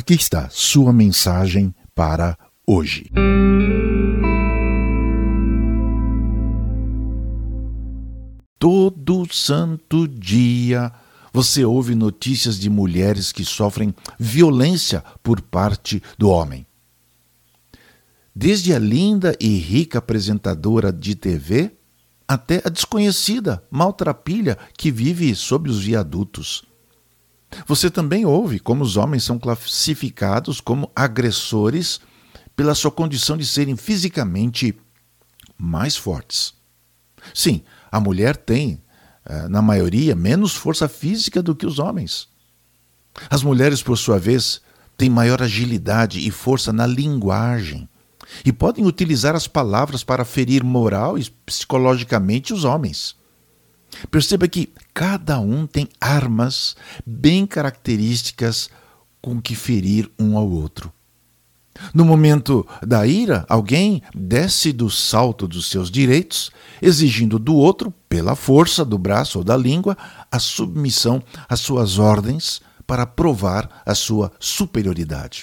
Aqui está sua mensagem para hoje. Todo santo dia você ouve notícias de mulheres que sofrem violência por parte do homem. Desde a linda e rica apresentadora de TV até a desconhecida maltrapilha que vive sob os viadutos. Você também ouve como os homens são classificados como agressores pela sua condição de serem fisicamente mais fortes. Sim, a mulher tem, na maioria, menos força física do que os homens. As mulheres, por sua vez, têm maior agilidade e força na linguagem e podem utilizar as palavras para ferir moral e psicologicamente os homens. Perceba que cada um tem armas bem características com que ferir um ao outro. No momento da ira, alguém desce do salto dos seus direitos, exigindo do outro, pela força do braço ou da língua, a submissão às suas ordens para provar a sua superioridade.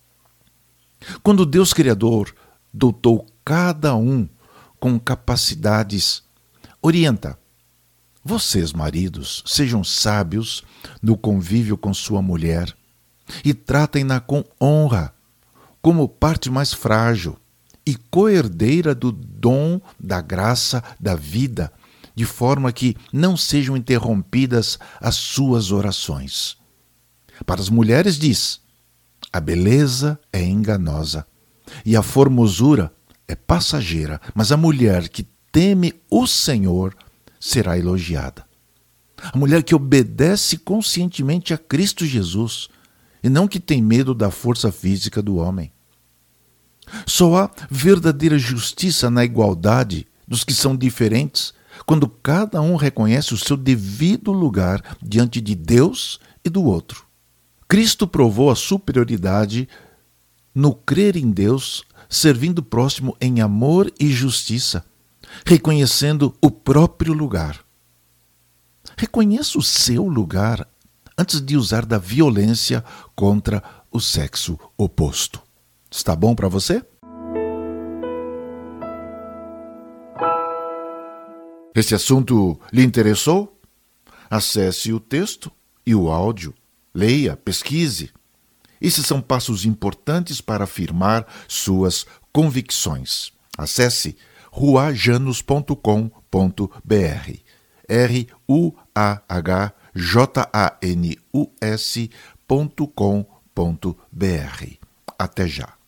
Quando Deus Criador dotou cada um com capacidades, orienta. Vocês, maridos, sejam sábios no convívio com sua mulher e tratem-na com honra, como parte mais frágil e coerdeira do dom da graça da vida, de forma que não sejam interrompidas as suas orações. Para as mulheres diz: a beleza é enganosa e a formosura é passageira, mas a mulher que teme o Senhor será elogiada. A mulher que obedece conscientemente a Cristo Jesus e não que tem medo da força física do homem. Só há verdadeira justiça na igualdade dos que são diferentes, quando cada um reconhece o seu devido lugar diante de Deus e do outro. Cristo provou a superioridade no crer em Deus, servindo o próximo em amor e justiça, reconhecendo o próprio lugar. Reconheça o seu lugar antes de usar da violência contra o sexo oposto. Está bom para você? Esse assunto lhe interessou? Acesse o texto e o áudio, leia, pesquise. Esses são passos importantes para afirmar suas convicções. Acesse ruajanus.com.br ruahjanus.com.br. Até já.